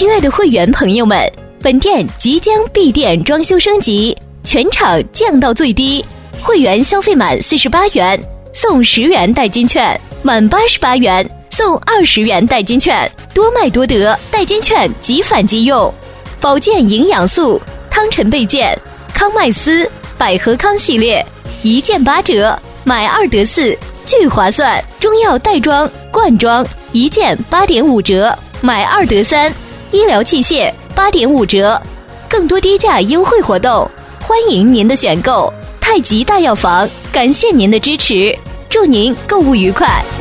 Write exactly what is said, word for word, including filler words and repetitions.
亲爱的会员朋友们，本店即将闭店装修升级，全场降到最低，会员消费满四十八元送十元代金券，满八十八元送二十元代金券，多买多得，代金券即返即用。保健营养素、汤臣倍健、康麦斯、百合康系列一件八折，买二得四，巨划算。中药袋装、罐装一件八点五折，买二得三。医疗器械八点五折，更多低价优惠活动，欢迎您的选购。太极大药房，感谢您的支持，祝您购物愉快。